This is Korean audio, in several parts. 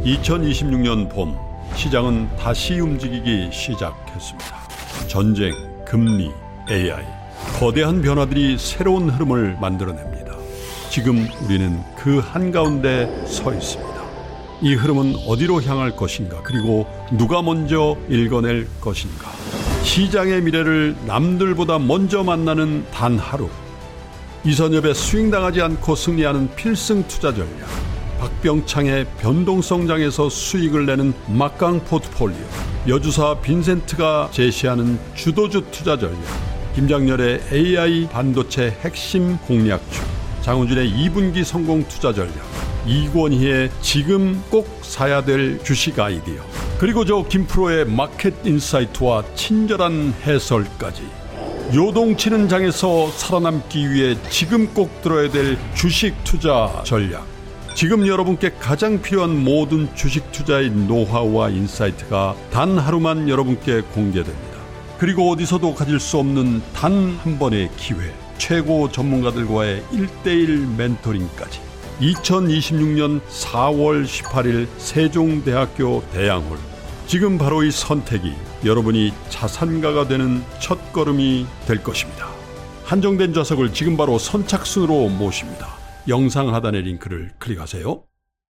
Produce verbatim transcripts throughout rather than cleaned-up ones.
이천이십육 년 봄, 시장은 다시 움직이기 시작했습니다. 전쟁, 금리, 에이아이, 거대한 변화들이 새로운 흐름을 만들어냅니다. 지금 우리는 그 한가운데 서 있습니다. 이 흐름은 어디로 향할 것인가, 그리고 누가 먼저 읽어낼 것인가. 시장의 미래를 남들보다 먼저 만나는 단 하루. 이선엽의 스윙당하지 않고 승리하는 필승 투자 전략, 박병창의 변동성장에서 수익을 내는 막강 포트폴리오, 여주사 빈센트가 제시하는 주도주 투자 전략, 김장렬의 에이아이 반도체 핵심 공략주, 장훈준의 이 분기 성공 투자 전략, 이권희의 지금 꼭 사야 될 주식 아이디어, 그리고 저 김프로의 마켓 인사이트와 친절한 해설까지. 요동치는 장에서 살아남기 위해 지금 꼭 들어야 될 주식 투자 전략. 지금 여러분께 가장 필요한 모든 주식 투자의 노하우와 인사이트가 단 하루만 여러분께 공개됩니다. 그리고 어디서도 가질 수 없는 단 한 번의 기회, 최고 전문가들과의 일 대일 멘토링까지. 이천이십육 년 사월 십팔일 세종대학교 대양홀. 지금 바로 이 선택이 여러분이 자산가가 되는 첫걸음이 될 것입니다. 한정된 좌석을 지금 바로 선착순으로 모십니다. 영상 하단의 링크를 클릭하세요.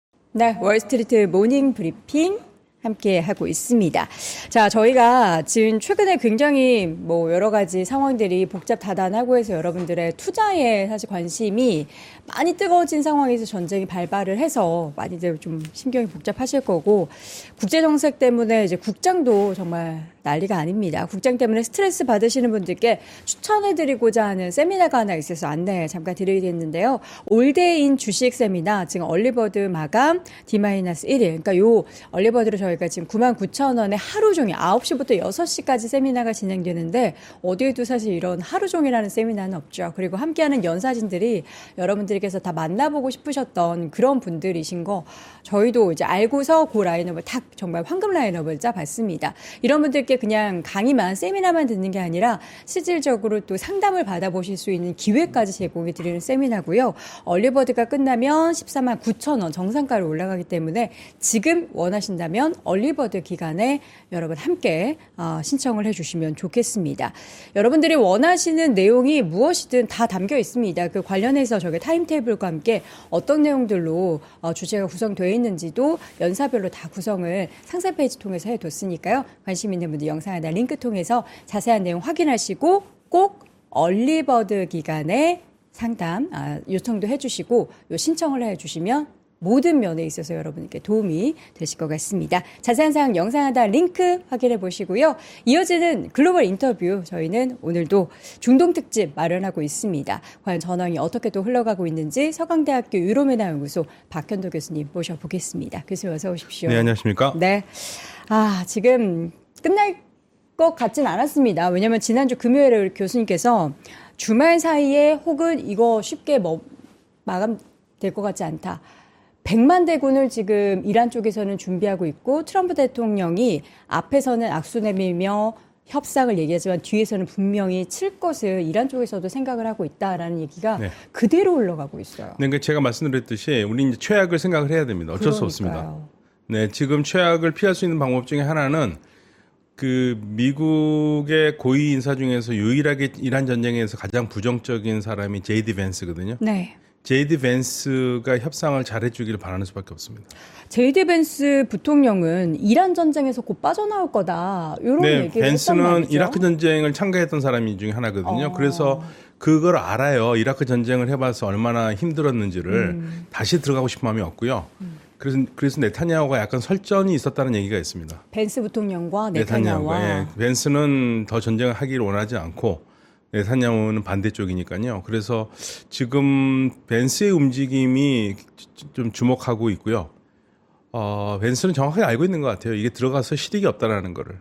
네, 월스트리트 모닝 브리핑 함께 하고 있습니다. 자, 저희가 지금 최근에 굉장히 뭐 여러 가지 상황들이 복잡다단하고 해서 여러분들의 투자에 사실 관심이 많이 뜨거워진 상황에서 전쟁이 발발을 해서 많이들 좀 신경이 복잡하실 거고, 국제정세 때문에 이제 국장도 정말 난리가 아닙니다. 국장 때문에 스트레스 받으시는 분들께 추천해드리고자 하는 세미나가 하나 있어서 안내 잠깐 드리겠는데요. 올데인 주식 세미나, 지금 얼리버드 마감 디 일 일. 그러니까 요 얼리버드로 저희가 지금 구만 구천 원에 하루 종일 아홉 시부터 여섯 시까지 세미나가 진행되는데, 어디에도 사실 이런 하루 종일하는 세미나는 없죠. 그리고 함께하는 연사진들이 여러분들께서 다 만나보고 싶으셨던 그런 분들이신 거 저희도 이제 알고서 그 라인업을 딱 정말 황금 라인업을 짜봤습니다. 이런 분들께 그냥 강의만, 세미나만 듣는 게 아니라 실질적으로 또 상담을 받아보실 수 있는 기회까지 제공해 드리는 세미나고요. 얼리버드가 끝나면 십사만 구천 원 정상가로 올라가기 때문에 지금 원하신다면 얼리버드 기간에 여러분 함께 어, 신청을 해주시면 좋겠습니다. 여러분들이 원하시는 내용이 무엇이든 다 담겨 있습니다. 그 관련해서 저게 타임테이블과 함께 어떤 내용들로 어, 주제가 구성되어 있는지도 연사별로 다 구성을 상세 페이지 통해서 해뒀으니까요. 관심 있는 분들 영상 하나 링크 통해서 자세한 내용 확인하시고 꼭 얼리버드 기간에 상담 아, 요청도 해주시고 요 신청을 해주시면 모든 면에 있어서 여러분께 도움이 되실 것 같습니다. 자세한 사항 영상 하나 링크 확인해 보시고요. 이어지는 글로벌 인터뷰, 저희는 오늘도 중동 특집 마련하고 있습니다. 과연 전황이 어떻게 또 흘러가고 있는지 서강대학교 유로메나연구소 박현도 교수님 모셔보겠습니다. 교수님 어서 오십시오. 네, 안녕하십니까? 네. 아, 지금 끝날 것 같진 않았습니다. 왜냐하면 지난주 금요일에 교수님께서 주말 사이에 혹은 이거 쉽게 뭐 마감될 것 같지 않다. 백만 대군을 지금 이란 쪽에서는 준비하고 있고, 트럼프 대통령이 앞에서는 악수 내밀며 협상을 얘기하지만 뒤에서는 분명히 칠 것을 이란 쪽에서도 생각을 하고 있다라는 얘기가 네. 그대로 흘러가고 있어요. 네, 그러니까 제가 말씀드렸듯이 우리 이제 최악을 생각을 해야 됩니다. 어쩔 그러니까요. 수 없습니다. 네, 지금 최악을 피할 수 있는 방법 중에 하나는 그 미국의 고위 인사 중에서 유일하게 이란 전쟁에서 가장 부정적인 사람이 제이디 벤스거든요. 네. 제이디 벤스가 협상을 잘해주기를 바라는 수밖에 없습니다. 제이디 벤스 부통령은 이란 전쟁에서 곧 빠져나올 거다, 이런 네, 얘기를 벤스는 했단 말이죠. 이라크 전쟁을 참가했던 사람이 중에 하나거든요. 어. 그래서 그걸 알아요. 이라크 전쟁을 해봐서 얼마나 힘들었는지를. 음. 다시 들어가고 싶은 마음이 없고요. 음. 그래서, 그래서 네타냐후가 약간 설전이 있었다는 얘기가 있습니다. 벤스 부통령과 네타냐후와. 네타냐후가. 예. 벤스는 더 전쟁을 하기를 원하지 않고 네타냐후는 반대쪽이니까요. 그래서 지금 벤스의 움직임이 좀 주목하고 있고요. 어, 벤스는 정확하게 알고 있는 것 같아요. 이게 들어가서 실익이 없다라는 거를.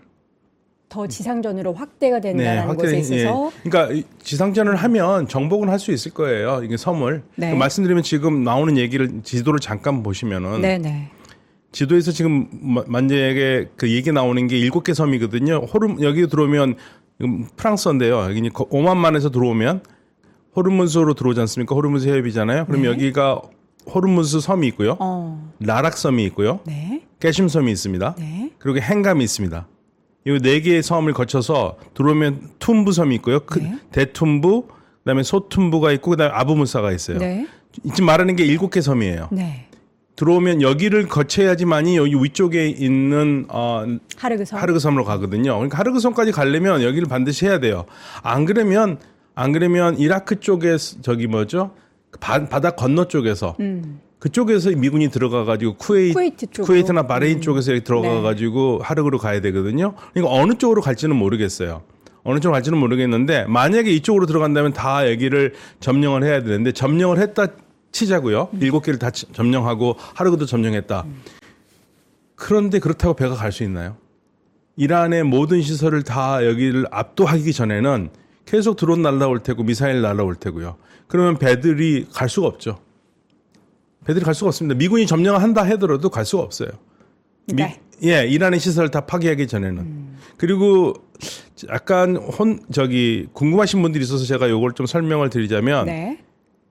더 지상전으로 확대가 된다는 네, 확대, 것에 있어서. 예. 그러니까 지상전을 하면 정복은 할 수 있을 거예요. 이게 섬을. 네. 그러니까 말씀드리면 지금 나오는 얘기를, 지도를 잠깐 보시면은. 네네. 지도에서 지금 만약에 그 얘기 나오는 게 일곱 개 섬이거든요. 호르, 여기 들어오면 프랑스어인데요. 여기 오만만에서 들어오면 호르무즈로 들어오지 않습니까? 호르무즈 해협이잖아요. 그럼 네. 여기가 호르무즈 섬이 있고요. 어. 라락 섬이 있고요. 네. 깨심 섬이 있습니다. 네. 그리고 행감이 있습니다. 이 네 개의 섬을 거쳐서 들어오면 툼부 섬이 있고요. 그 네. 대툼부, 그다음에 소툼부가 있고 그다음에 아부무사가 있어요. 네. 지금 말하는 게 일곱 개 섬이에요. 네. 들어오면 여기를 거쳐야지만이 여기 위쪽에 있는 어, 하르그 섬. 하르그 섬으로 가거든요. 그러니까 하르그 섬까지 가려면 여기를 반드시 해야 돼요. 안 그러면 안 그러면 이라크 쪽에 저기 뭐죠? 바, 바다 건너 쪽에서 음. 그쪽에서 미군이 들어가가지고 쿠웨이트, 쿠웨이트 쪽으로. 쿠웨이트나 바레인 음. 쪽에서 이렇게 들어가가지고 하르그로 가야 되거든요. 그러니까 어느 쪽으로 갈지는 모르겠어요. 어느 쪽으로 갈지는 모르겠는데 만약에 이쪽으로 들어간다면 다 여기를 점령을 해야 되는데 점령을 했다 치자고요. 음. 일곱 개를 다 점령하고 하르그도 점령했다. 음. 그런데 그렇다고 배가 갈 수 있나요? 이란의 모든 시설을 다 여기를 압도하기 전에는 계속 드론 날라올 테고 미사일 날라올 테고요. 그러면 배들이 갈 수가 없죠. 배들이 갈 수가 없습니다. 미군이 점령을 한다 하더라도 갈 수가 없어요. 미, 네. 예, 이란의 시설을 다 파괴하기 전에는. 음. 그리고 약간 혼 저기 궁금하신 분들이 있어서 제가 이걸 좀 설명을 드리자면 네.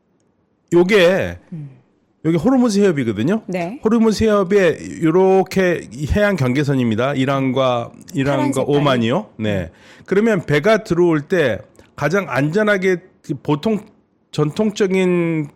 요게 음. 여기 호르무즈 해협이거든요. 네. 호르무즈 해협에 이렇게 해안 경계선입니다. 이란과 이란과 오만이요. 네. 그러면 배가 들어올 때 가장 안전하게 보통 전통적인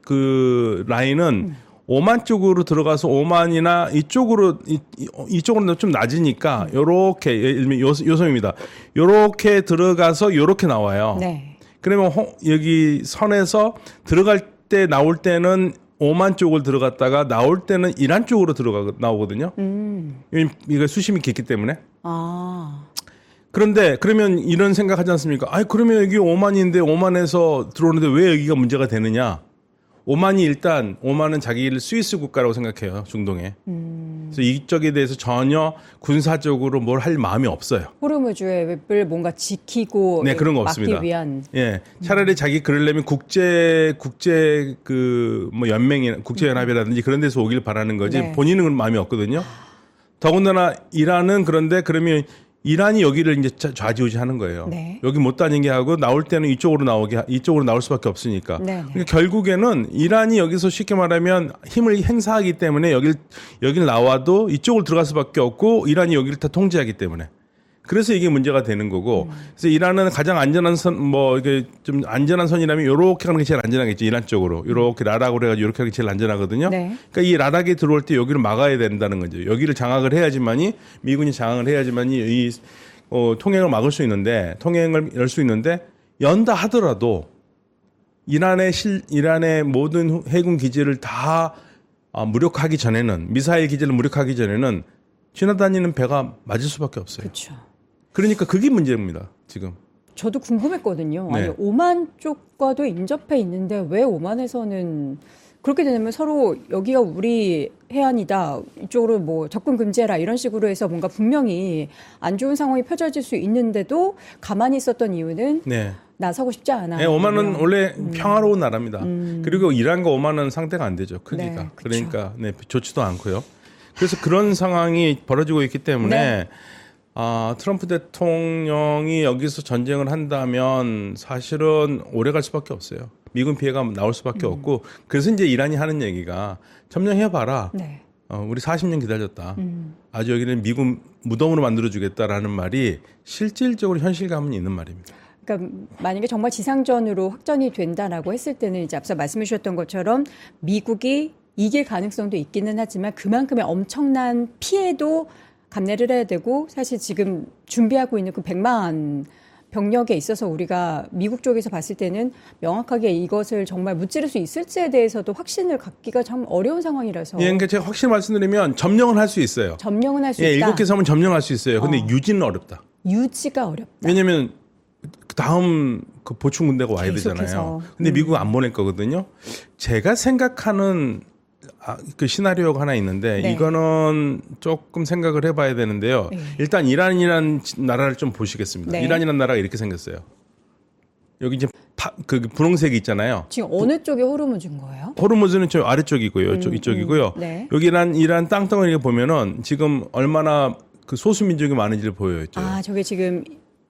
그 라인은 음. 오만 쪽으로 들어가서 오만이나 이쪽으로 이, 이쪽으로는 좀 낮으니까 요렇게 예를 들면 요, 요 섬입니다. 요렇게 들어가서 요렇게 나와요. 네. 그러면 호, 여기 선에서 들어갈 때 나올 때는 오만 쪽을 들어갔다가 나올 때는 이란 쪽으로 들어가 나오거든요. 음. 이거 수심이 깊기 때문에. 아. 그런데 그러면 이런 생각하지 않습니까? 아니 그러면 여기 오만인데 오만에서 들어오는데 왜 여기가 문제가 되느냐? 오만이 일단 오만은 자기를 스위스 국가라고 생각해요. 중동에. 음. 그래서 이쪽에 대해서 전혀 군사적으로 뭘 할 마음이 없어요. 호르무즈를 뭔가 지키고 네, 그런 거 막기 없습니다. 위한. 예, 차라리 음. 자기 그러려면 국제 국제 그 뭐 연맹이나 국제 연합이라든지 그런 데서 오길 바라는 거지. 네. 본인은 그런 마음이 없거든요. 더군다나 이란은 그런데 그러면 이란이 여기를 이제 좌지우지하는 거예요. 네. 여기 못 다니게 하고 나올 때는 이쪽으로 나오게 이쪽으로 나올 수밖에 없으니까. 네. 그러니까 결국에는 이란이 여기서 쉽게 말하면 힘을 행사하기 때문에 여길 여길 나와도 이쪽으로 들어갈 수밖에 없고 이란이 여기를 다 통제하기 때문에. 그래서 이게 문제가 되는 거고. 음. 그래서 이란은 가장 안전한 선, 뭐 이게 좀 안전한 선이라면 이렇게 가는 게 제일 안전하겠죠. 이란 쪽으로 이렇게 라락으로 해가지고 이렇게 하는 게 제일 안전하거든요. 네. 그러니까 이 라락에 들어올 때 여기를 막아야 된다는 거죠. 여기를 장악을 해야지만이 미군이 장악을 해야지만이 이 어, 통행을 막을 수 있는데 통행을 열 수 있는데 연다 하더라도 이란의 실 이란의 모든 해군 기지를 다 아, 무력화하기 전에는 미사일 기지를 무력화하기 전에는 지나다니는 배가 맞을 수밖에 없어요. 그렇죠. 그러니까 그게 문제입니다. 지금. 저도 궁금했거든요. 네. 아니 오만 쪽과도 인접해 있는데 왜 오만에서는 그렇게 되면 서로 여기가 우리 해안이다. 이쪽으로 뭐 접근 금지해라. 이런 식으로 해서 뭔가 분명히 안 좋은 상황이 펼쳐질 수 있는데도 가만히 있었던 이유는 네. 나서고 싶지 않아. 네, 오만은 원래 음. 평화로운 나라입니다. 음. 그리고 이란과 오만은 상대가 안 되죠. 크기가. 네, 그러니까 네, 좋지도 않고요. 그래서 그런 상황이 벌어지고 있기 때문에 네. 아, 트럼프 대통령이 여기서 전쟁을 한다면 사실은 오래 갈 수밖에 없어요. 미군 피해가 나올 수밖에 음. 없고 그래서 이제 이란이 하는 얘기가 점령해봐라. 네. 어, 우리 사십 년 기다렸다. 음. 아주 여기는 미군 무덤으로 만들어주겠다라는 말이 실질적으로 현실감은 있는 말입니다. 그러니까 만약에 정말 지상전으로 확전이 된다라고 했을 때는 이제 앞서 말씀해 주셨던 것처럼 미국이 이길 가능성도 있기는 하지만 그만큼의 엄청난 피해도 감내를 해야 되고 사실 지금 준비하고 있는 그 백만 병력에 있어서 우리가 미국 쪽에서 봤을 때는 명확하게 이것을 정말 무찌를 수 있을지에 대해서도 확신을 갖기가 참 어려운 상황이라서. 예, 그러니까 제가 확실히 말씀드리면 점령은 할 수 있어요. 점령은 할 수 예, 있다. 일곱 개 섬은 점령할 수 있어요. 근데 어. 유지는 어렵다. 유지가 어렵다. 왜냐하면 다음 그 보충 군대가 와야 계속해서. 되잖아요. 근데 음. 미국은 안 보낼 거거든요. 제가 생각하는 아, 그 시나리오가 하나 있는데 네. 이거는 조금 생각을 해봐야 되는데요. 네. 일단 이란이라는 나라를 좀 보시겠습니다. 네. 이란이라는 나라가 이렇게 생겼어요. 여기 이제 파, 그 분홍색이 있잖아요. 지금 어느 부, 쪽에 호르무즈인 거예요? 호르무즈는 저 아래쪽이고요. 음, 이쪽이고요. 음, 네. 여기 이란, 이란 땅덩어리를 보면은 지금 얼마나 그 소수 민족이 많은지를 보여요. 아, 저게 지금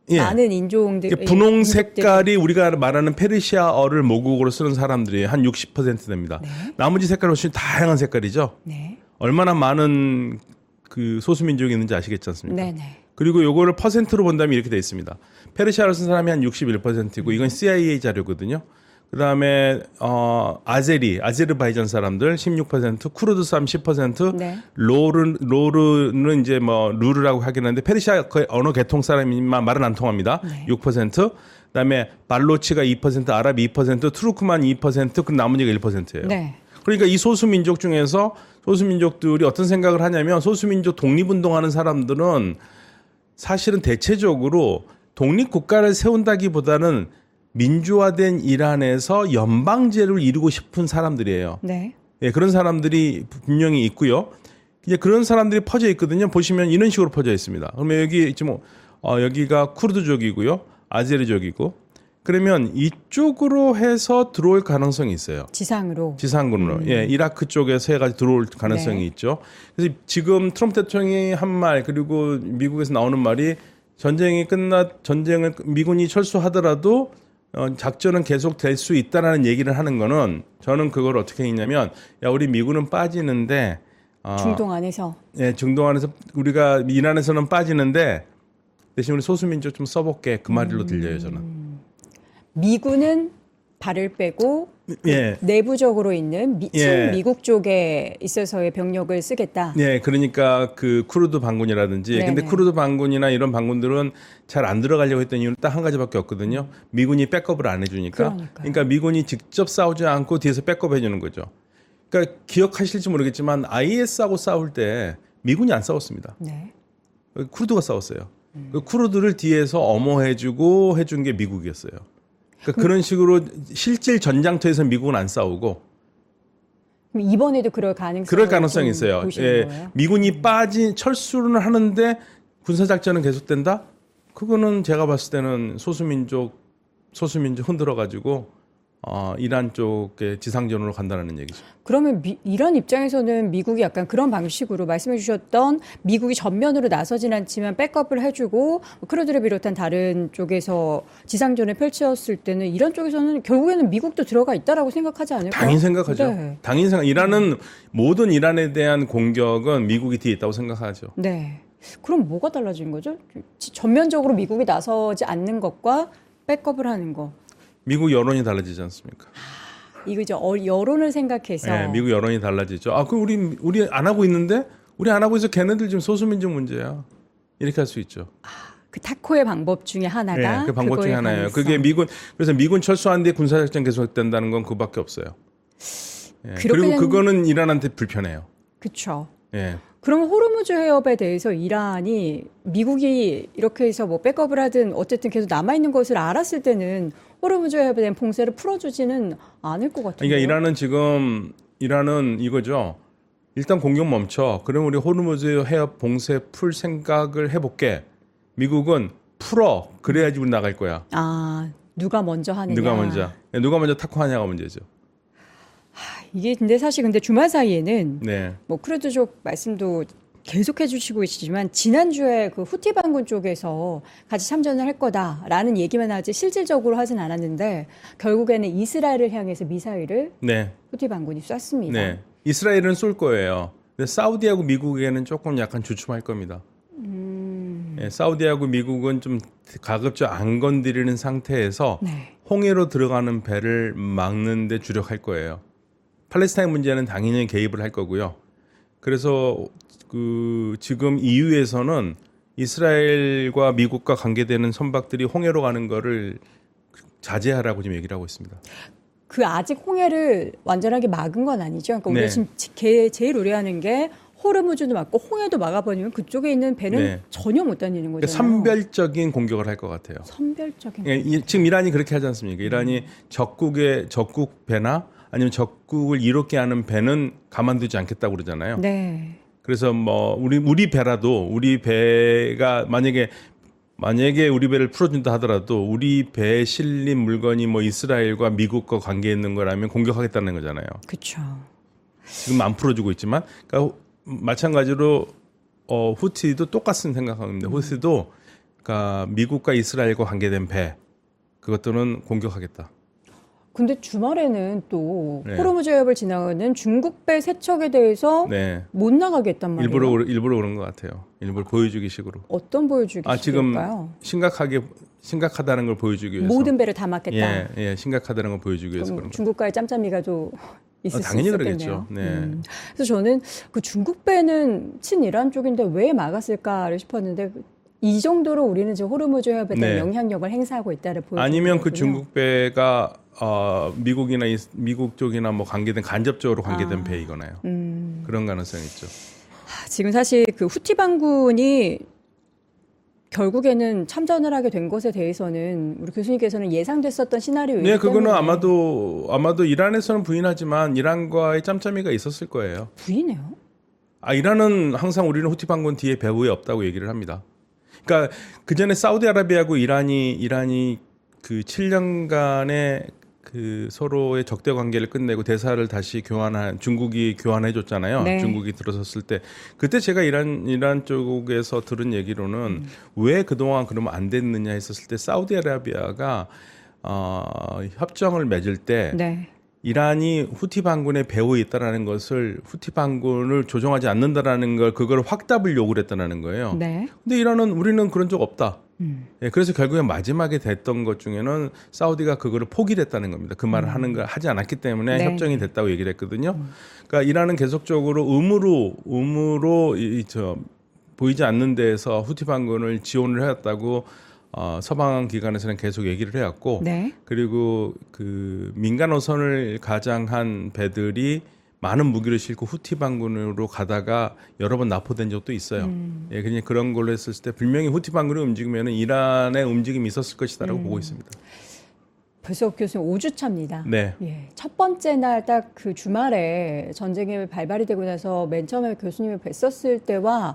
예. 많은 인종들 분홍 민족들이- 색깔이 우리가 말하는 페르시아어를 모국어로 쓰는 사람들이 한 육십 퍼센트 됩니다. 네. 나머지 색깔은 훨씬 다양한 색깔이죠. 네. 얼마나 많은 그 소수민족이 있는지 아시겠지 않습니까? 네, 네. 그리고 요거를 퍼센트로 본다면 이렇게 돼 있습니다. 페르시아를 쓴 사람이 한 육십일 퍼센트고 이건 씨아이에이 자료거든요. 그다음에 어 아제리, 아제르바이잔 사람들 십육 퍼센트, 쿠르드 사람 십 퍼센트, 네. 로르 로르는 이제 뭐 루르라고 하긴 하는데 페르시아 거의 언어 계통 사람이지만 말은 안 통합니다. 네. 육 퍼센트. 그다음에 발로치가 이 퍼센트, 아랍 이 퍼센트, 투르크만 이 퍼센트, 그 나머지가 일 퍼센트예요. 네. 그러니까 이 소수민족 중에서 소수민족들이 어떤 생각을 하냐면 소수민족 독립운동하는 사람들은 사실은 대체적으로 독립국가를 세운다기보다는 민주화된 이란에서 연방제를 이루고 싶은 사람들이에요. 네. 예, 그런 사람들이 분명히 있고요. 이제 그런 사람들이 퍼져 있거든요. 보시면 이런 식으로 퍼져 있습니다. 그러면 여기 지금 어, 여기가 쿠르드족이고요, 아제리족이고, 그러면 이쪽으로 해서 들어올 가능성이 있어요. 지상으로. 지상군으로. 음. 예, 이라크 쪽에서 해가지고 들어올 가능성이 네. 있죠. 그래서 지금 트럼프 대통령이 한 말, 그리고 미국에서 나오는 말이 전쟁이 끝나, 전쟁을 미군이 철수하더라도 어, 작전은 계속 될 수 있다라는 얘기를 하는 거는 저는 그걸 어떻게 했냐면, 야, 우리 미군은 빠지는데, 어, 중동 안에서. 예, 중동 안에서 우리가 이란에서는 빠지는데 대신 우리 소수민족 좀 써볼게. 그 말로 들려요, 저는. 미군은 발을 빼고 예. 내부적으로 있는 미, 예. 친미국 쪽에 있어서의 병력을 쓰겠다. 네, 그러니까 그 쿠르드 반군이라든지, 네네. 근데 쿠르드 반군이나 이런 반군들은 잘 안 들어가려고 했던 이유는 딱 한 가지밖에 없거든요. 미군이 백업을 안 해주니까. 그러니까요. 그러니까 미군이 직접 싸우지 않고 뒤에서 백업 해주는 거죠. 그러니까 기억하실지 모르겠지만 아이에스하고 싸울 때 미군이 안 싸웠습니다. 네. 쿠르드가 싸웠어요. 그 쿠르드를 뒤에서 엄호해주고 해준 게 미국이었어요. 그러니까 그런 식으로 실질 전장터에서 미국은 안 싸우고. 그럼 이번에도 그럴 가능성이 그럴 가능성이 있어요. 보시는 예, 거예요? 미군이 빠진 철수는 하는데 군사작전은 계속된다? 그거는 제가 봤을 때는 소수민족, 소수민족 흔들어가지고 어, 이란 쪽에 지상전으로 간다는 얘기죠. 그러면 미, 이란 입장에서는 미국이 약간 그런 방식으로 말씀해 주셨던 미국이 전면으로 나서진 않지만 백업을 해주고 크루드를 비롯한 다른 쪽에서 지상전을 펼쳤을 때는 이란 쪽에서는 결국에는 미국도 들어가 있다라고 생각하지 않을까요? 당연히 생각하죠. 네. 당연히 생각. 이란은 모든 이란에 대한 공격은 미국이 뒤에 있다고 생각하죠. 네. 그럼 뭐가 달라진 거죠? 전면적으로 미국이 나서지 않는 것과 백업을 하는 거. 미국 여론이 달라지지 않습니까? 이거 이제 어- 여론을 생각해서 네, 미국 여론이 달라지죠. 아, 그 우리 우리 안 하고 있는데 우리 안 하고 있어. 걔네들 지금 소수민족 문제야. 이렇게 할 수 있죠. 그 타코의 방법 중에 하나가 네, 그 방법 중에 그거의 하나예요. 가능성. 그게 미군 그래서 미군 철수한 뒤에 군사작전 계속된다는 건 그밖에 없어요. 예, 그렇게 그리고 된- 그거는 이란한테 불편해요. 그렇죠. 예. 그럼 호르무즈 해협에 대해서 이란이 미국이 이렇게 해서 뭐 백업을 하든 어쨌든 계속 남아 있는 것을 알았을 때는 호르무즈 해협에 대한 봉쇄를 풀어주지는 않을 것 같아요. 그러니까 이란은 지금 이란은 이거죠. 일단 공격 멈춰. 그럼 우리 호르무즈 해협 봉쇄 풀 생각을 해볼게. 미국은 풀어. 그래야지 우리 나갈 거야. 아 누가 먼저 하느냐. 누가 먼저? 예, 누가 먼저 타코하냐가 문제죠. 이게 근데 사실 근데 주말 사이에는 네. 뭐 크루드족 말씀도 계속해 주시고 계시지만 지난주에 그 후티 반군 쪽에서 같이 참전을 할 거다라는 얘기만 하지 실질적으로 하진 않았는데 결국에는 이스라엘을 향해서 미사일을 네. 후티 반군이 쐈습니다. 네. 이스라엘은 쏠 거예요. 근데 사우디하고 미국에는 조금 약간 주춤할 겁니다. 음... 예, 사우디하고 미국은 좀 가급적 안 건드리는 상태에서 네. 홍해로 들어가는 배를 막는 데 주력할 거예요. 팔레스타인 문제는 당연히 개입을 할 거고요. 그래서 그 지금 이유에서는 이스라엘과 미국과 관계되는 선박들이 홍해로 가는 거를 자제하라고 지금 얘기를 하고 있습니다. 그 아직 홍해를 완전하게 막은 건 아니죠. 그러니까 우리가 네. 지금 제- 제일 우려하는 게 호르무즈도 막고 홍해도 막아버리면 그쪽에 있는 배는 네. 전혀 못 다니는 그러니까 거잖아요. 선별적인 공격을 할 것 같아요. 선별적인. 예, 이- 지금 이란이 그렇게 하지 않습니까? 이란이 적국의 적국 배나 아니면 적국을 이롭게 하는 배는 가만두지 않겠다고 그러잖아요. 네. 그래서 뭐 우리 우리 배라도 우리 배가 만약에 만약에 우리 배를 풀어준다 하더라도 우리 배에 실린 물건이 뭐 이스라엘과 미국과 관계 있는 거라면 공격하겠다는 거잖아요. 그렇죠. 지금 안 풀어주고 있지만, 그러니까 마찬가지로 어, 후티도 똑같은 생각합니다. 후티도 그러니까 미국과 이스라엘과 관계된 배 그것들은 공격하겠다. 근데 주말에는 또 네. 호르무즈 해협을 지나가는 중국배 세척에 대해서 네. 못 나가겠단 말이에요. 일부러 일부러 그런 것 같아요. 일부러 보여주기 식으로. 어떤 보여주기 아 지금 식일까요? 심각하게 심각하다는 걸 보여주기 위해서. 모든 배를 다 막겠다. 예, 예, 심각하다는 걸 보여주기 위해서 그런 거. 중국과의 짬짬이가 또 있을 어, 수 당연히 있었겠네요. 그러겠죠. 네. 음. 그래서 저는 그 중국배는 친이란 쪽인데 왜 막았을까를 싶었는데 이 정도로 우리는 지금 호르무즈 해협에 대한 네. 영향력을 행사하고 있다를 보여주는 아니면 그 거군요. 중국배가 어, 미국이나 이, 미국 쪽이나 뭐 관계된 간접적으로 관계된 아. 배이거나요. 음. 그런 가능성이 있죠. 하, 지금 사실 그 후티 반군이 결국에는 참전을 하게 된 것에 대해서는 우리 교수님께서는 예상됐었던 시나리오이기 네, 그거는 때문에 아마도 아마도 이란에서는 부인하지만 이란과의 짬짬이가 있었을 거예요. 부인해요? 아, 이란은 항상 우리는 후티 반군 뒤에 배후에 없다고 얘기를 합니다. 그러니까 그 전에 사우디아라비아하고 이란이 이란이 그 칠 년간의 그 서로의 적대 관계를 끝내고 대사를 다시 교환한 중국이 교환해 줬잖아요. 네. 중국이 들어섰을 때 그때 제가 이란 이란 쪽에서 들은 얘기로는 음. 왜 그동안 그러면 안 됐느냐 했었을 때 사우디아라비아가 어, 협정을 맺을 때 네. 이란이 후티 반군의 배후에 있다라는 것을 후티 반군을 조종하지 않는다라는 걸 그걸 확답을 요구를 했다라는 거예요. 네. 근데 이란은 우리는 그런 적 없다. 음. 예, 그래서 결국에 마지막에 됐던 것 중에는 사우디가 그거를 포기를 했다는 겁니다. 그 말을 하는 걸 하지 않았기 때문에 네. 협정이 됐다고 얘기를 했거든요. 그러니까 이란은 계속적으로 의무로 의무로 이 저 보이지 않는 데에서 후티 반군을 지원을 해왔다고 어, 서방 기관에서는 계속 얘기를 해왔고, 네. 그리고 그 민간 어선을 가장한 배들이 많은 무기를 싣고 후티 반군으로 가다가 여러 번 납포된 적도 있어요. 음. 예, 그냥 그런 걸로 했을 때 분명히 후티 반군이 움직이면은 이란의 움직임이 있었을 것이다라고 음. 보고 있습니다. 벌써 교수님 오 주 차입니다. 네. 예, 첫 번째 날 딱 그 주말에 전쟁이 발발이 되고 나서 맨 처음에 교수님을 뵀었을 때와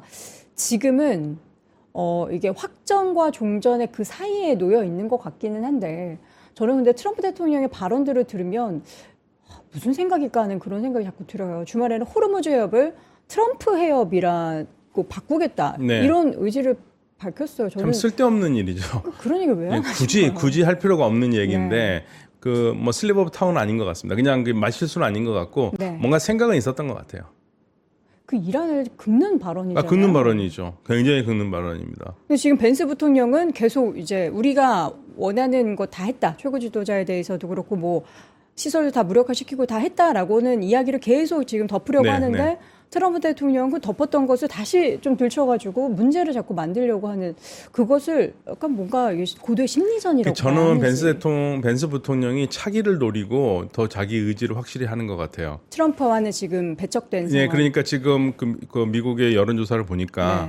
지금은 어, 이게 확전과 종전의 그 사이에 놓여 있는 것 같기는 한데 저는 근데 트럼프 대통령의 발언들을 들으면 무슨 생각일까 하는 그런 생각이 자꾸 들어요. 주말에는 호르무즈 해협을 트럼프 해협이라고 바꾸겠다. 네. 이런 의지를 밝혔어요. 저는 참 쓸데없는 일이죠. 그런 얘기 왜 예, 하나 굳이 싶어요. 굳이 할 필요가 없는 얘기인데 네. 그 뭐 슬립 오브 타운 아닌 것 같습니다. 그냥 그 말실수는 아닌 것 같고 네. 뭔가 생각은 있었던 것 같아요. 그 이란을 긁는 발언이잖아요. 아, 긁는 발언이죠. 굉장히 긁는 발언입니다. 근데 지금 벤스 부통령은 계속 이제 우리가 원하는 거 다 했다. 최고 지도자에 대해서도 그렇고 뭐 시설도 다 무력화시키고 다 했다라고는 이야기를 계속 지금 덮으려고 네, 하는데 네. 트럼프 대통령은 덮었던 것을 다시 좀 들춰가지고 문제를 자꾸 만들려고 하는 그것을 약간 뭔가 고도의 심리전이라고 저는 봐야지. 벤스 대통령, 벤스 부통령이 차기를 노리고 더 자기 의지를 확실히 하는 것 같아요. 트럼프와는 지금 배척된 상황. 네, 그러니까 지금 그, 그 미국의 여론조사를 보니까 네.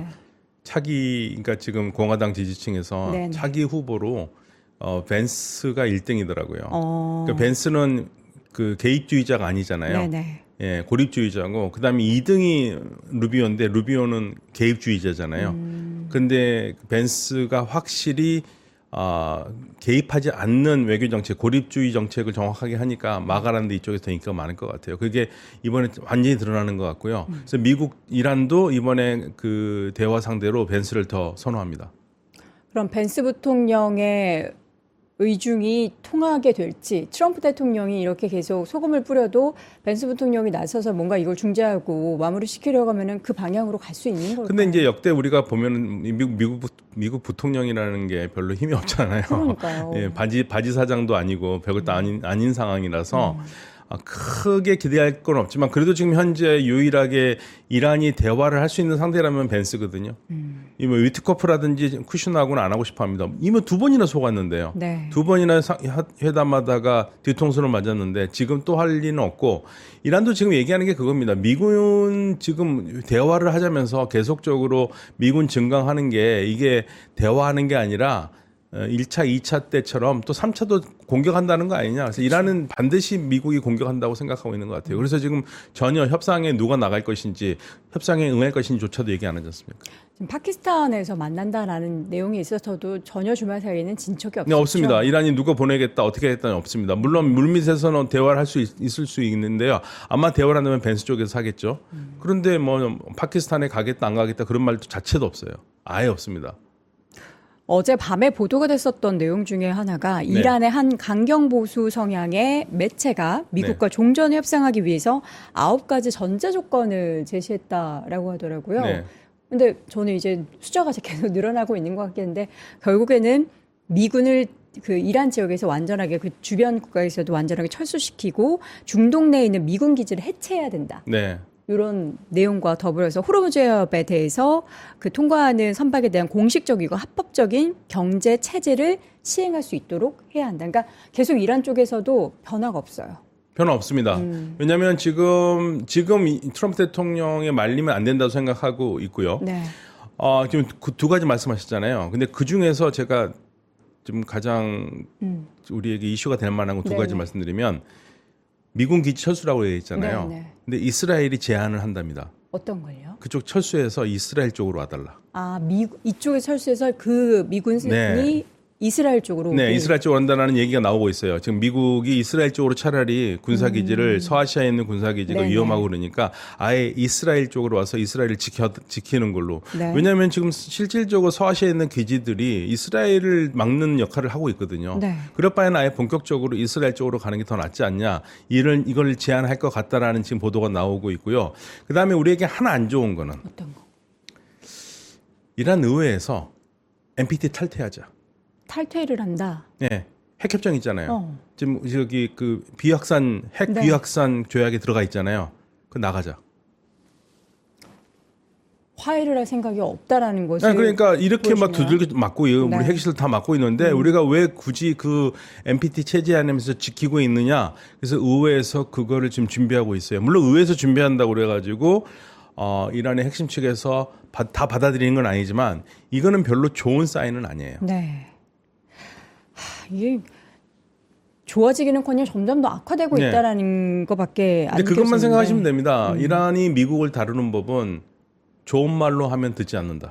차기, 그러니까 지금 공화당 지지층에서 네, 네. 차기 후보로 어, 벤스가 일 등이더라고요. 어. 그러니까 벤스는 그 개입주의자가 아니잖아요. 네네. 예, 고립주의자고 그다음에 이 등이 루비오인데 루비오는 개입주의자잖아요. 음. 근데 벤스가 확실히 아, 개입하지 않는 외교 정책, 고립주의 정책을 정확하게 하니까 마가란드 이쪽에서 더 인기가 많을 것 같아요. 그게 이번에 완전히 드러나는 것 같고요. 음. 그래서 미국, 이란도 이번에 그 대화 상대로 벤스를 더 선호합니다. 그럼 벤스 부통령의 의중이 통하게 될지 트럼프 대통령이 이렇게 계속 소금을 뿌려도 벤스 부통령이 나서서 뭔가 이걸 중재하고 마무리시키려고 하면은 그 방향으로 갈 수 있는 걸까요? 근데 이제 역대 우리가 보면은 미국, 미국, 미국 부통령이라는 게 별로 힘이 없잖아요. 그러니까요. 예, 바지, 바지 사장도 아니고 별것도 아닌, 아닌 상황이라서 음. 아, 크게 기대할 건 없지만 그래도 지금 현재 유일하게 이란이 대화를 할 수 있는 상대라면 벤스거든요. 음. 이뭐 위트코프라든지 쿠슈나하고는 안 하고 싶어 합니다. 이미 두 번이나 속았는데요. 네. 두 번이나 사, 회담하다가 뒤통수를 맞았는데 지금 또 할 리는 없고 이란도 지금 얘기하는 게 그겁니다. 미군 지금 대화를 하자면서 계속적으로 미군 증강하는 게 이게 대화하는 게 아니라 일 차, 이 차 때처럼 또 삼 차도 공격한다는 거 아니냐. 그래서 이란은 반드시 미국이 공격한다고 생각하고 있는 것 같아요. 그래서 지금 전혀 협상에 누가 나갈 것인지 협상에 응할 것인지조차도 얘기 안 하지 않습니까? 지금 파키스탄에서 만난다라는 내용이 있어서도 전혀 주말 사이에는 진 적이 없죠. 네, 없습니다. 이란이 누가 보내겠다, 어떻게 하겠다는 없습니다. 물론 물밑에서는 대화를 할 수 있을 수 있는데요. 아마 대화를 한다면 벤스 쪽에서 하겠죠. 음. 그런데 뭐 파키스탄에 가겠다, 안 가겠다 그런 말도 자체도 없어요. 아예 없습니다. 어제 밤에 보도가 됐었던 내용 중에 하나가 네. 이란의 한 강경 보수 성향의 매체가 미국과 네. 종전을 협상하기 위해서 아홉 가지 전제 조건을 제시했다라고 하더라고요. 네. 근데 저는 이제 숫자가 계속 늘어나고 있는 것 같겠는데 결국에는 미군을 그 이란 지역에서 완전하게 그 주변 국가에서도 완전하게 철수시키고 중동 내에 있는 미군 기지를 해체해야 된다. 네. 이런 내용과 더불어서 호르무즈 해협에 대해서 그 통과하는 선박에 대한 공식적이고 합법적인 경제 체제를 시행할 수 있도록 해야 한다. 그러니까 계속 이란 쪽에서도 변화가 없어요. 변화 없습니다. 음. 왜냐하면 지금 지금 트럼프 대통령의 말리면 안 된다고 생각하고 있고요. 네. 어, 지금 그 두 가지 말씀하셨잖아요. 근데 그 중에서 제가 좀 가장 음. 우리에게 이슈가 될 만한 거 두 가지 말씀드리면 미군 기지 철수라고 되어 있잖아요. 네네. 근데 이스라엘이 제안을 한답니다. 어떤 걸요? 그쪽 철수해서 이스라엘 쪽으로 와달라. 아, 미 이쪽에 철수해서 그 미군이 네. 이스라엘 쪽으로. 네, 이스라엘 쪽으로 온다는 얘기가 나오고 있어요. 지금 미국이 이스라엘 쪽으로 차라리 군사기지를 음. 서아시아에 있는 군사기지가 네네. 위험하고 그러니까 아예 이스라엘 쪽으로 와서 이스라엘을 지켜, 지키는 걸로. 네. 왜냐하면 지금 실질적으로 서아시아에 있는 기지들이 이스라엘을 막는 역할을 하고 있거든요. 네. 그럴 바에는 아예 본격적으로 이스라엘 쪽으로 가는 게 더 낫지 않냐. 이를, 이걸 제안할 것 같다라는 지금 보도가 나오고 있고요. 그 다음에 우리에게 하나 안 좋은 거는. 어떤 거? 이란 의회에서 엔피티 탈퇴하자. 탈퇴를 한다. 네, 핵협정 있잖아요. 어. 지금 저기 그 비확산 핵 네. 비확산 조약에 들어가 있잖아요. 그 나가자. 화해를 할 생각이 없다라는 것을. 네, 그러니까 이렇게 보시면. 막 두들겨 맞고 네. 우리 핵시설 다 맞고 있는데 음. 우리가 왜 굳이 그 엔피티 체제 안에서 지키고 있느냐? 그래서 의회에서 그거를 지금 준비하고 있어요. 물론 의회에서 준비한다고 그래가지고. 어, 이란의 핵심 측에서 바, 다 받아들이는 건 아니지만 이거는 별로 좋은 사인은 아니에요. 네. 이게 좋아지기는커녕 점점 더 악화되고 네. 있다라는 것밖에 안 근데 그것만 생각하시면 됩니다. 음. 이란이 미국을 다루는 법은 좋은 말로 하면 듣지 않는다.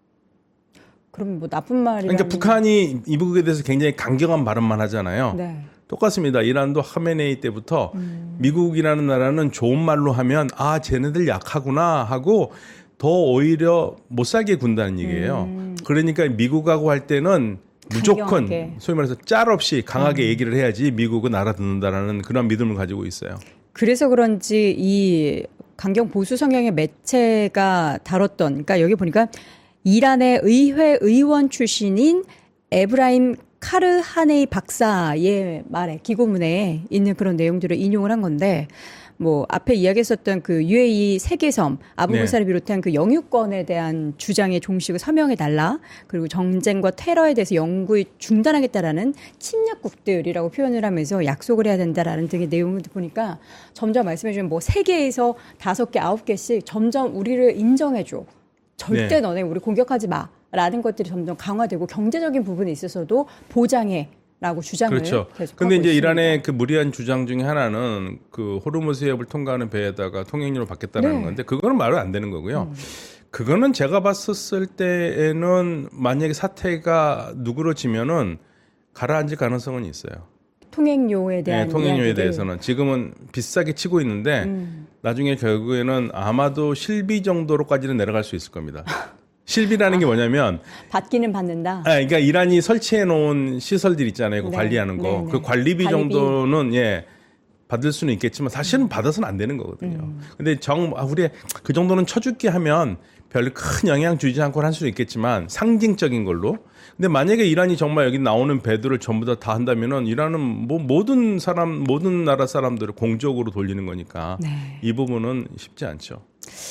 그럼 뭐 나쁜 말이 그러니까 북한이 미국에 대해서 굉장히 강경한 발언만 하잖아요. 네. 똑같습니다. 이란도 하메네이 때부터 음. 미국이라는 나라는 좋은 말로 하면 아 쟤네들 약하구나 하고 더 오히려 못 살게 군다는 얘기예요. 음. 그러니까 미국하고 할 때는 무조건 강경하게. 소위 말해서 짤 없이 강하게 음. 얘기를 해야지 미국은 알아듣는다라는 그런 믿음을 가지고 있어요. 그래서 그런지 이 강경 보수 성향의 매체가 다뤘던 그러니까 여기 보니까 이란의 의회 의원 출신인 에브라임 카르하네이 박사의 말에 기고문에 있는 그런 내용들을 인용을 한 건데 뭐 앞에 이야기했었던 그 유에이이 세계섬 아부무사를 네. 비롯한 그 영유권에 대한 주장의 종식을 서명해 달라. 그리고 정쟁과 테러에 대해서 영구히 중단하겠다라는 침략국들이라고 표현을 하면서 약속을 해야 된다라는 등의 내용을 보니까 점점 말씀해 주신 뭐 세 개에서 다섯 개, 아홉 개씩 점점 우리를 인정해 줘. 절대 네. 너네 우리 공격하지 마. 라는 것들이 점점 강화되고 경제적인 부분에 있어서도 보장해. 라고 주장을 그렇죠. 계속 근데 하고 이제 있습니다. 이란의 그 무리한 주장 중에 하나는 그 호르무즈 해협을 통과하는 배에다가 통행료를 받겠다는 네. 건데 그거는 말은 안 되는 거고요. 음. 그거는 제가 봤었을 때에는 만약에 사태가 누그러지면은 가라앉을 가능성은 있어요. 통행료에 대한 네, 통행료에 이야기를. 대해서는 지금은 비싸게 치고 있는데 음. 나중에 결국에는 아마도 실비 정도로까지는 내려갈 수 있을 겁니다. 실비라는 아, 게 뭐냐면 받기는 받는다. 아, 그러니까 이란이 설치해 놓은 시설들 있잖아요. 그 네, 관리하는 거. 네, 네. 그 관리비, 관리비 정도는 예 받을 수는 있겠지만 사실은 음. 받아서는 안 되는 거거든요. 음. 근데 정 아, 우리 그 정도는 쳐줄게 하면 별 큰 영향 주지 않고 할 수는 있겠지만 상징적인 걸로. 근데 만약에 이란이 정말 여기 나오는 배들을 전부 다 다 한다면은 이란은 뭐 모든 사람 모든 나라 사람들을 공적으로 돌리는 거니까 네. 이 부분은 쉽지 않죠.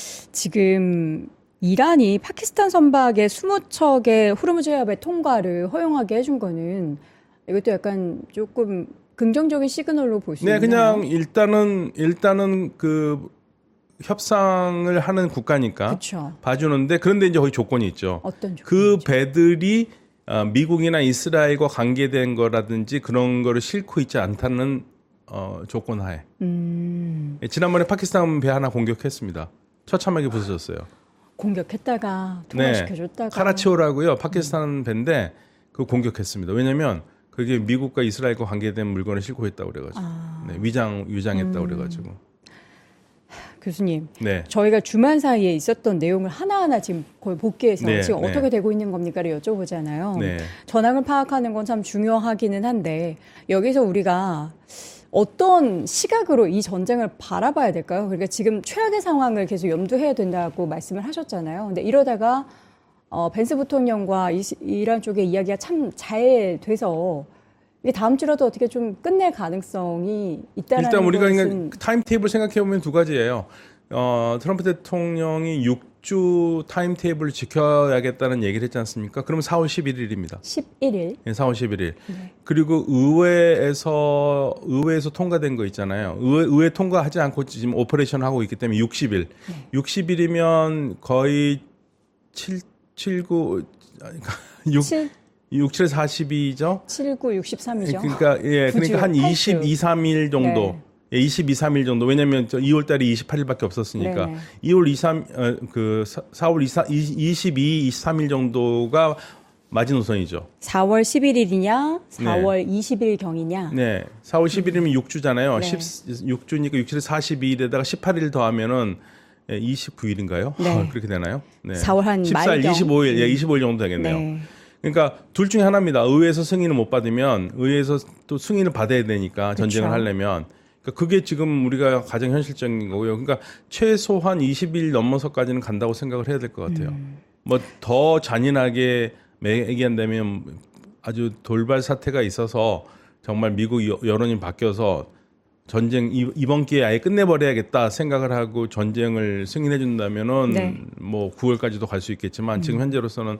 지금. 이란이 파키스탄 선박의 이십 척의 호르무즈 해협의 통과를 허용하게 해준 거는 이것도 약간 조금 긍정적인 시그널로 볼 수 있나요? 네, 그냥 일단은 일단은 그 협상을 하는 국가니까 그쵸. 봐주는데 그런데 이제 거기 조건이 있죠. 어떤 조건이죠? 그 배들이 미국이나 이스라엘과 관계된 거라든지 그런 거를 싣고 있지 않다는 어, 조건 하에. 음. 지난번에 파키스탄 배 하나 공격했습니다. 처참하게 부서졌어요. 공격했다가 통화시켜줬다가. 네. 카라치오라고요. 파키스탄 배인데 그 공격했습니다. 왜냐하면 그게 미국과 이스라엘과 관계된 물건을 싣고 있다고 그래가지고 아. 네, 위장 위장했다고 음. 그래가지고. 교수님, 네. 저희가 주말 사이에 있었던 내용을 하나하나 지금 거의 복귀해서 네, 지금 네. 어떻게 되고 있는 겁니까를 여쭤보잖아요. 네. 전황을 파악하는 건 참 중요하기는 한데 여기서 우리가 어떤 시각으로 이 전쟁을 바라봐야 될까요? 그러니까 지금 최악의 상황을 계속 염두해야 된다고 말씀을 하셨잖아요. 근데 이러다가 어, 벤스 부통령과 이, 이란 쪽의 이야기가 참 잘 돼서 이게 다음 주라도 어떻게 좀 끝낼 가능성이 있다는 일단 우리가 것은 그냥 타임 테이블 생각해 보면 두 가지예요. 어, 트럼프 대통령이 육 주 타임 테이블을 지켜야겠다는 얘기를 했지 않습니까? 그러면 사월 십일일입니다. 십일일. 네, 사월 십일일. 네. 그리고 의회에서 의회에서 통과된 거 있잖아요. 의회, 의회 통과하지 않고 지금 오퍼레이션 하고 있기 때문에 육십일. 네. 육십일이면 거의 칠, 칠구, 육, 칠, 육, 칠, 사십이죠. 칠구, 육십삼이죠. 그러니까 예, 그러니까 한 이십이, 삼일 정도. 네. 예, 이십이, 삼일 정도. 왜냐면 저 이월 달에 이십팔일밖에 없었으니까. 네네. 이월 이삼 어, 그 사월 이십이, 이십삼일 정도가 마지노선이죠. 사월 십일일이냐, 사월 이십일경이냐. 네. 사월 십일이면 육 주잖아요. 네. 육 주니까 육, 칠, 사십이일에다가 십팔 일 더하면은 예, 이십구일인가요? 네. 아, 그렇게 되나요? 네. 사월 한 십사 일, 말경. 이십오일, 예, 이십오일 정도 되겠네요. 네. 그러니까 둘 중에 하나입니다. 의회에서 승인을 못 받으면 의회에서 또 승인을 받아야 되니까 전쟁을 그렇죠. 하려면 그러니까 그게 지금 우리가 가장 현실적인 거고요. 그러니까 최소한 이십 일 넘어서까지는 간다고 생각을 해야 될 것 같아요. 음. 뭐 더 잔인하게 얘기한다면 아주 돌발 사태가 있어서 정말 미국 여론이 바뀌어서 전쟁 이번 기회에 아예 끝내버려야겠다 생각을 하고 전쟁을 승인해 준다면은 네. 뭐 구월까지도 갈 수 있겠지만 지금 현재로서는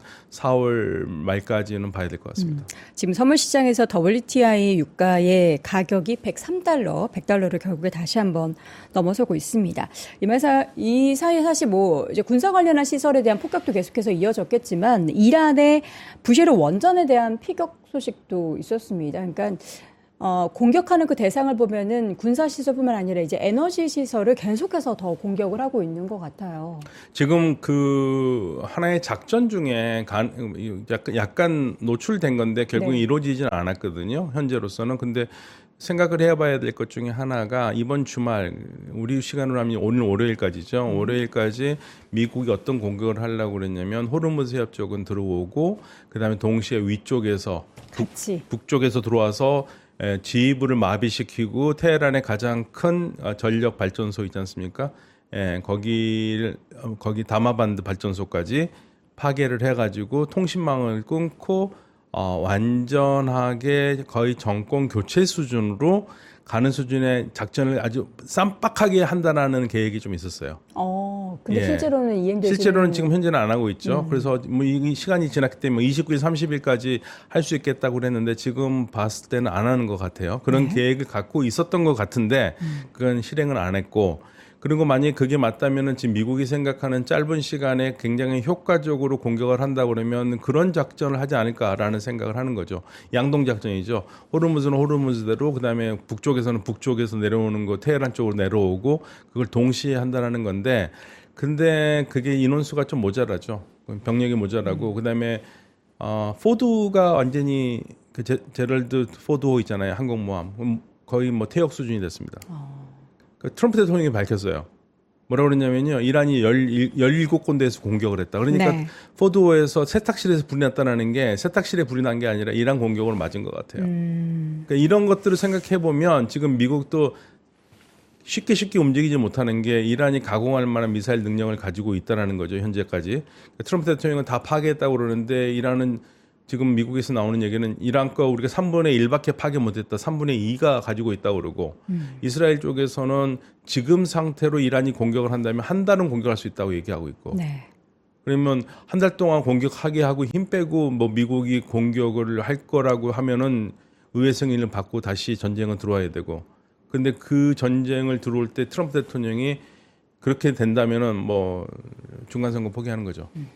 사월 말까지는 봐야 될 것 같습니다. 음. 지금 선물 시장에서 더블유티아이 유가의 가격이 백삼 달러, 백 달러를 결국에 다시 한번 넘어서고 있습니다. 이면서 이 사이에 사실 뭐 이제 군사 관련한 시설에 대한 폭격도 계속해서 이어졌겠지만 이란의 부셰르 원전에 대한 피격 소식도 있었습니다. 그러니까 어, 공격하는 그 대상을 보면은 군사 시설뿐만 아니라 이제 에너지 시설을 계속해서 더 공격을 하고 있는 것 같아요. 지금 그 하나의 작전 중에 간, 약간, 약간 노출된 건데 결국은 네. 이루어지지는 않았거든요. 현재로서는. 근데 생각을 해봐야 될 것 중에 하나가 이번 주말 우리 시간으로 하면 오늘 월요일까지죠. 음. 월요일까지 미국이 어떤 공격을 하려고 그랬냐면 호르무즈 해협 쪽은 들어오고 그다음에 동시에 위쪽에서 같이 북, 북쪽에서 들어와서 에, 지휘부를 마비시키고 테헤란의 가장 큰 전력 발전소 있지 않습니까? 에, 거기를 거기 다마반드 발전소까지 파괴를 해가지고 통신망을 끊고 어, 완전하게 거의 정권 교체 수준으로 가는 수준의 작전을 아주 쌈박하게 한다라는 계획이 좀 있었어요. 어, 근데 예. 실제로는 이행되지 실제로는 지금 현재는 안 하고 있죠. 음. 그래서 뭐 이 시간이 지났기 때문에 이십구 일, 삼십 일까지 할 수 있겠다고 그랬는데 지금 봤을 때는 안 하는 것 같아요. 그런 네. 계획을 갖고 있었던 것 같은데 그건 실행을 안 했고 그리고 만약에 그게 맞다면은 지금 미국이 생각하는 짧은 시간에 굉장히 효과적으로 공격을 한다 그러면 그런 작전을 하지 않을까라는 생각을 하는 거죠. 양동 작전이죠. 호르무즈는 호르무즈대로 그다음에 북쪽에서는 북쪽에서 내려오는 거 테헤란 쪽으로 내려오고 그걸 동시에 한다라는 건데 근데 그게 인원수가 좀 모자라죠. 병력이 모자라고 그다음에 어, 포드가 완전히 그 제, 제럴드 포드 있잖아요. 항공모함 거의 뭐 퇴역 수준이 됐습니다. 어. 그 트럼프 대통령이 밝혔어요. 뭐라고 그랬냐면요. 이란이 열일곱 군데에서 공격을 했다. 그러니까 네. 포드호에서 세탁실에서 불이 났다는 게 세탁실에 불이 난 게 아니라 이란 공격으로 맞은 것 같아요. 음. 그러니까 이런 것들을 생각해 보면 지금 미국도 쉽게 쉽게 움직이지 못하는 게 이란이 가공할 만한 미사일 능력을 가지고 있다는 거죠. 현재까지. 그러니까 트럼프 대통령은 다 파괴했다고 그러는데 이란은 지금 미국에서 나오는 얘기는 이란 거 우리가 삼분의 일밖에 파괴 못했다. 삼분의 이가 가지고 있다고 그러고 음. 이스라엘 쪽에서는 지금 상태로 이란이 공격을 한다면 한 달은 공격할 수 있다고 얘기하고 있고 네. 그러면 한 달 동안 공격하게 하고 힘 빼고 뭐 미국이 공격을 할 거라고 하면은 의회 승인을 받고 다시 전쟁은 들어와야 되고 근데 그 전쟁을 들어올 때 트럼프 대통령이 그렇게 된다면은 뭐 중간 선거 포기하는 거죠. 음.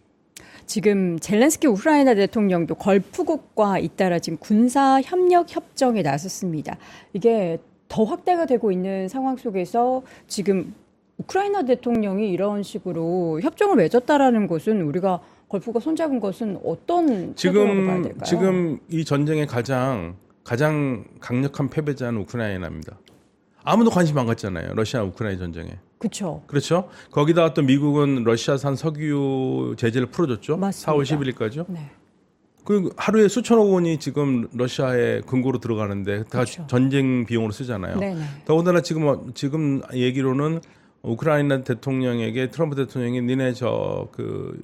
지금 젤렌스키 우크라이나 대통령도 걸프국과 잇따라 지금 군사 협력 협정에 나섰습니다. 이게 더 확대가 되고 있는 상황 속에서 지금 우크라이나 대통령이 이런 식으로 협정을 맺었다라는 것은 우리가 걸프가 손잡은 것은 어떤 지금 봐야 될까요? 지금 이 전쟁의 가장 가장 강력한 패배자는 우크라이나입니다. 아무도 관심 안 갖잖아요. 러시아 우크라이나 전쟁에. 그렇죠. 그렇죠. 거기다가 또 미국은 러시아산 석유 제재를 풀어줬죠. 맞습니다. 사월 십일일까지요. 네. 그 하루에 수천억 원이 지금 러시아의 금고로 들어가는데 다 그렇죠. 전쟁 비용으로 쓰잖아요. 네네. 더군다나 지금 지금 얘기로는 우크라이나 대통령에게 트럼프 대통령이 니네 저그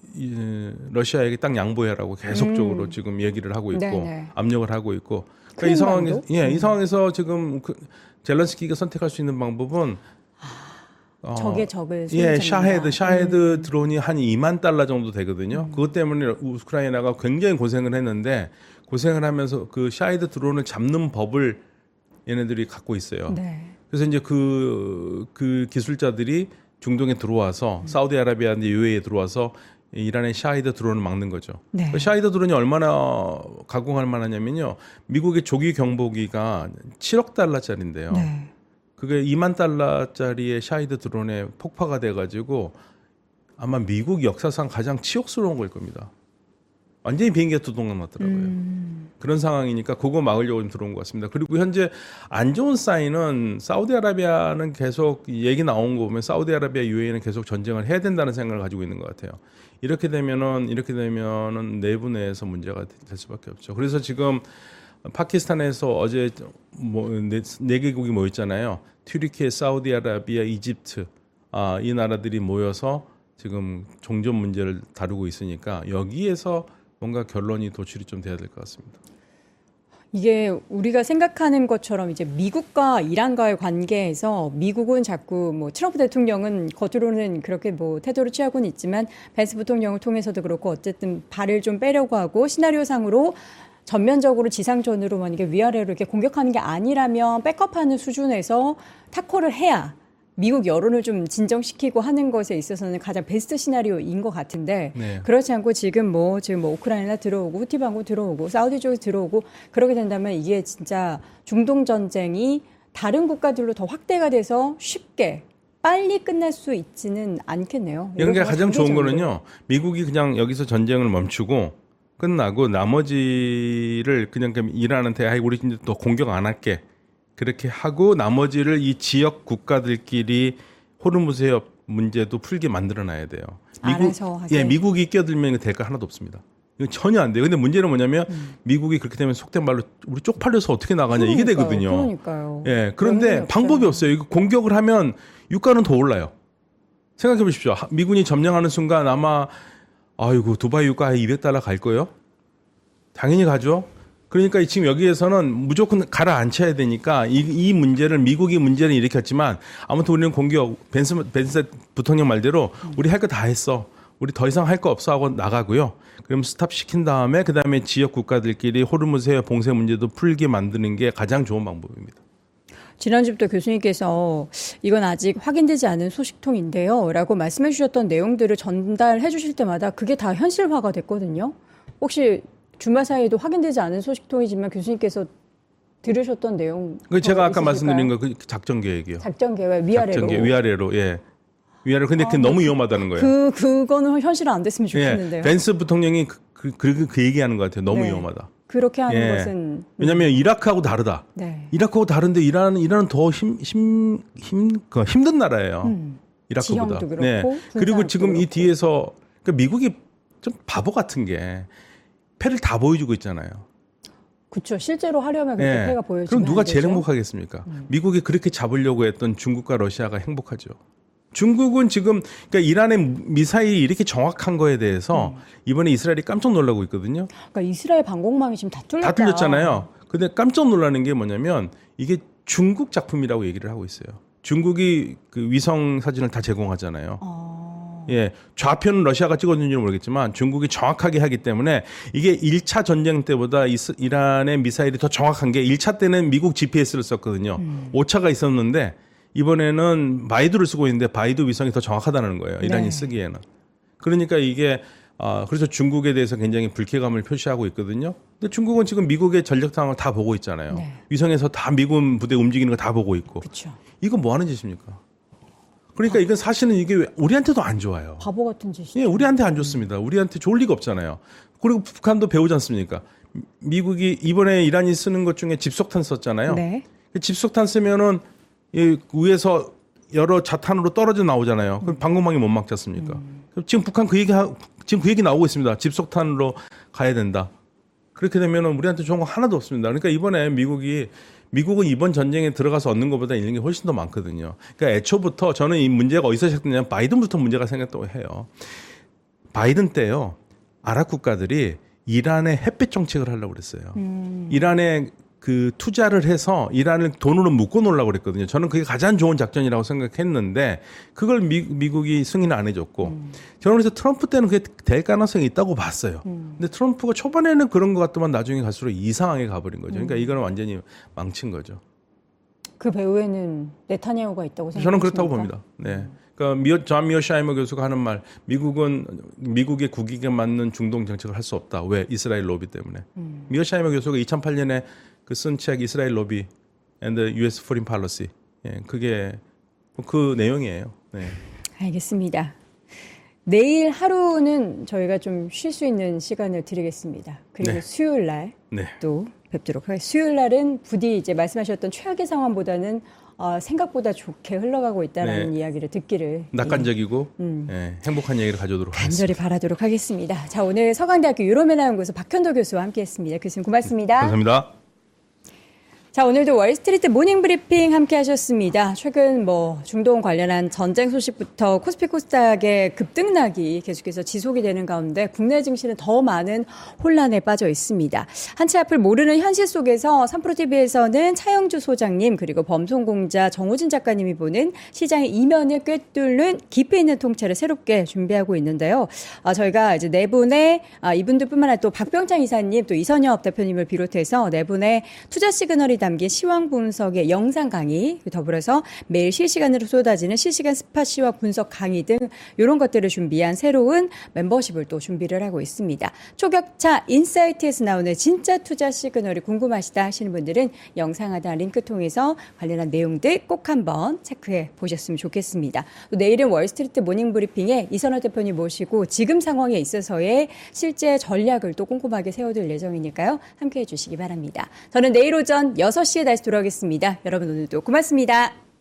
러시아에게 딱 양보해라고 계속적으로 음. 지금 얘기를 하고 있고 네네. 압력을 하고 있고 그러니까 이 상황에 예, 이 상황에서 지금 그 젤렌스키가 선택할 수 있는 방법은 어, 적의 적을 예, 샤헤드, 샤헤드 음. 드론이 한 이만 달러 정도 되거든요. 음. 그것 때문에 우크라이나가 굉장히 고생을 했는데 고생을 하면서 그 샤헤드 드론을 잡는 법을 얘네들이 갖고 있어요. 네. 그래서 이제 그, 그 기술자들이 중동에 들어와서 음. 사우디아라비아나 유에이에 들어와서 이란의 샤히드 드론을 막는 거죠. 네. 그 샤히드 드론이 얼마나 가공할 만하냐면요. 미국의 조기 경보기가 칠억 달러짜리인데요. 네. 그게 이만 달러짜리의 샤히드 드론에 폭파가 돼가지고 아마 미국 역사상 가장 치욕스러운 걸 겁니다. 완전히 비행기가 두동강 났더라고요. 음. 그런 상황이니까 그거 막으려고 좀 들어온 것 같습니다. 그리고 현재 안 좋은 사인은 사우디아라비아는 계속 얘기 나온 거 보면 사우디아라비아 유에이는 계속 전쟁을 해야 된다는 생각을 가지고 있는 것 같아요. 이렇게 되면은 이렇게 되면은 내부 내에서 문제가 될 수밖에 없죠. 그래서 지금 파키스탄에서 어제 뭐 네, 네 개국이 모였잖아요. 튀르키예, 사우디아라비아, 이집트 아, 이 나라들이 모여서 지금 종전 문제를 다루고 있으니까 여기에서 뭔가 결론이 도출이 좀 돼야 될 것 같습니다. 이게 우리가 생각하는 것처럼 이제 미국과 이란과의 관계에서 미국은 자꾸 뭐 트럼프 대통령은 겉으로는 그렇게 뭐 태도를 취하고는 있지만 벤스 부통령을 통해서도 그렇고 어쨌든 발을 좀 빼려고 하고 시나리오상으로 전면적으로 지상전으로 만약에 위아래로 이렇게 공격하는 게 아니라면 백업하는 수준에서 타코를 해야 미국 여론을 좀 진정시키고 하는 것에 있어서는 가장 베스트 시나리오인 것 같은데 네. 그렇지 않고 지금 뭐 지금 뭐 우크라이나 들어오고 후티 방구 들어오고 사우디 쪽에 들어오고 그러게 된다면 이게 진짜 중동 전쟁이 다른 국가들로 더 확대가 돼서 쉽게 빨리 끝날 수 있지는 않겠네요. 그러니까 가장 좋은 거는요. 미국이 그냥 여기서 전쟁을 멈추고 끝나고 나머지를 그냥 이란한테 아이 우리 이제 또 공격 안 할게. 그렇게 하고 나머지를 이 지역 국가들끼리 호르무즈 해협 문제도 풀게 만들어놔야 돼요. 미국, 예, 미국이 끼어들면 될 거 하나도 없습니다. 이거 전혀 안 돼요. 근데 문제는 뭐냐면 음. 미국이 그렇게 되면 속된 말로 우리 쪽팔려서 어떻게 나가냐 그러니까요, 이게 되거든요. 그러니까요. 예, 그런데 방법이 없어요. 이거 공격을 하면 유가는 더 올라요. 생각해 보십시오. 미군이 점령하는 순간 아마 아이고 두바이 유가 이백 달러 갈 거예요? 당연히 가죠. 그러니까 지금 여기에서는 무조건 가라앉혀야 되니까 이, 이 문제를 미국이 문제를 일으켰지만 아무튼 우리는 공격 벤스, 벤스 부통령 말대로 우리 할 거 다 했어. 우리 더 이상 할 거 없어 하고 나가고요. 그럼 스탑 시킨 다음에 그다음에 지역 국가들끼리 호르무즈 해협 봉쇄 문제도 풀게 만드는 게 가장 좋은 방법입니다. 지난주부터 교수님께서 이건 아직 확인되지 않은 소식통인데요. 라고 말씀해 주셨던 내용들을 전달해 주실 때마다 그게 다 현실화가 됐거든요. 혹시 주말 사이에도 확인되지 않은 소식통이지만 교수님께서 들으셨던 내용. 그 제가 아까 있으실까요? 말씀드린 거 그 작전 계획이요. 작전 계획 위아래로. 작전 계획 위아래로 예. 위아래로. 근데 그게 아, 너무 위험하다는 거예요. 그 그거는 현실화 안 됐으면 좋겠는데요. 예. 벤스 부통령이 그, 그, 그, 그 얘기하는 것 같아요. 너무 네. 위험하다. 그렇게 하는 예. 것은 왜냐하면 이라크하고 다르다. 네. 이라크하고 다른데 이란은 이란은 더 힘 힘 힘 그 힘든 나라예요. 음. 이라크보다. 지형도 그렇고. 네. 그리고 지금 그렇고. 이 뒤에서 그러니까 미국이 좀 바보 같은 게. 패를 다 보여주고 있잖아요. 그렇죠. 실제로 하려면 그렇게 네. 패가 보여지면 그럼 누가 제일 행복하겠습니까? 음. 미국이 그렇게 잡으려고 했던 중국과 러시아가 행복하죠. 중국은 지금 그러니까 이란의 미사일이 이렇게 정확한 거에 대해서 음. 이번에 이스라엘이 깜짝 놀라고 있거든요. 그러니까 이스라엘 방공망이 지금 다 뚫렸다. 다 뚫렸잖아요. 근데 깜짝 놀라는 게 뭐냐면 이게 중국 작품이라고 얘기를 하고 있어요. 중국이 그 위성 사진을 다 제공하잖아요. 어. 예, 좌표는 러시아가 찍었는지는 모르겠지만 중국이 정확하게 하기 때문에 이게 일 차 전쟁 때보다 이스, 이란의 미사일이 더 정확한 게 일 차 때는 미국 지피에스를 썼거든요. 음. 오차가 있었는데 이번에는 바이두를 쓰고 있는데 바이두 위성이 더 정확하다는 거예요. 이란이 네. 쓰기에는. 그러니까 이게 아, 그래서 중국에 대해서 굉장히 불쾌감을 표시하고 있거든요. 근데 중국은 지금 미국의 전력 상황을 다 보고 있잖아요. 네. 위성에서 다 미군 부대 움직이는 거 다 보고 있고. 그쵸. 이거 뭐 하는 짓입니까? 그러니까 이건 사실은 이게 우리한테도 안 좋아요. 바보 같은 짓이죠. 예, 우리한테 안 좋습니다. 우리한테 좋을 리가 없잖아요. 그리고 북한도 배우지 않습니까? 미국이 이번에 이란이 쓰는 것 중에 집속탄 썼잖아요. 네. 집속탄 쓰면은 이 위에서 여러 자탄으로 떨어져 나오잖아요. 그럼 방공망이 못 막지 않습니까? 음. 지금 북한 그 얘기 지금 그 얘기 나오고 있습니다. 집속탄으로 가야 된다. 그렇게 되면 우리한테 좋은 거 하나도 없습니다. 그러니까 이번에 미국이 미국은 이번 전쟁에 들어가서 얻는 것보다 잃는 게 훨씬 더 많거든요. 그러니까 애초부터 저는 이 문제가 어디서 시작됐냐면 바이든부터 문제가 생겼다고 해요. 바이든 때요. 아랍 국가들이 이란의 햇빛 정책을 하려고 그랬어요. 음. 이란에 그 투자를 해서 이란을 돈으로 묶어 놓으려고 그랬거든요. 저는 그게 가장 좋은 작전이라고 생각했는데 그걸 미, 미국이 승인을 안 해줬고 음. 저는 그래서 트럼프 때는 그게 될 가능성이 있다고 봤어요. 음. 근데 트럼프가 초반에는 그런 것 같더만 나중에 갈수록 이상하게 가버린 거죠. 그러니까 음. 이거는 완전히 망친 거죠. 그 배후에는 네타냐후가 있다고 생각하십니까? 저는 그렇다고 봅니다. 네. 그러니까 미어, 존 미어샤이머 교수가 하는 말, 미국은 미국의 국익에 맞는 중동 정책을 할 수 없다. 왜? 이스라엘 로비 때문에. 음. 미어샤이머 교수가 이천팔 년에 그 쓴 책 이스라엘 로비 and the U S Foreign Policy. 예, 그게 그 내용이에요. 네. 알겠습니다. 내일 하루는 저희가 좀 쉴 수 있는 시간을 드리겠습니다. 그리고 네. 수요일 날 또 네. 뵙도록 하겠습니다. 수요일 날은 부디 이제 말씀하셨던 최악의 상황보다는 어, 생각보다 좋게 흘러가고 있다는 네. 이야기를 듣기를 낙관적이고 음. 네, 행복한 얘기를 가져오도록 간절히 하겠습니다. 바라도록 하겠습니다. 자, 오늘 서강대학교 유로메나연구소 박현도 교수와 함께했습니다. 교수님 고맙습니다. 감사합니다. 자, 오늘도 월스트리트 모닝 브리핑 함께 하셨습니다. 최근 뭐 중동 관련한 전쟁 소식부터 코스피 코스닥의 급등락이 계속해서 지속이 되는 가운데 국내 증시는 더 많은 혼란에 빠져 있습니다. 한 치 앞을 모르는 현실 속에서 삼프로티비에서는 차영주 소장님 그리고 범송공자 정호진 작가님이 보는 시장의 이면을 꿰뚫는 깊이 있는 통찰을 새롭게 준비하고 있는데요. 아, 저희가 이제 네 분의 아, 이분들뿐만 아니라 또 박병창 이사님 또 이선엽 대표님을 비롯해서 네 분의 투자 시그널이 담긴 시황 분석의 영상 강의, 더불어서 매일 실시간으로 쏟아지는 실시간 스팟 시황 분석 강의 등 이런 것들을 준비한 새로운 멤버십을 또 준비를 하고 있습니다. 초격차 인사이트에서 나오는 진짜 투자 시그널이 궁금하시다 하시는 분들은 영상 하단 링크 통해서 관련한 내용들 꼭 한번 체크해 보셨으면 좋겠습니다. 또 내일은 월스트리트 모닝 브리핑에 이선호 대표님 모시고 지금 상황에 있어서의 실제 전략을 또 꼼꼼하게 세워둘 예정이니까요. 함께해 주시기 바랍니다. 저는 내일 오전 여섯 시에 다시 돌아오겠습니다. 여러분 오늘도 고맙습니다.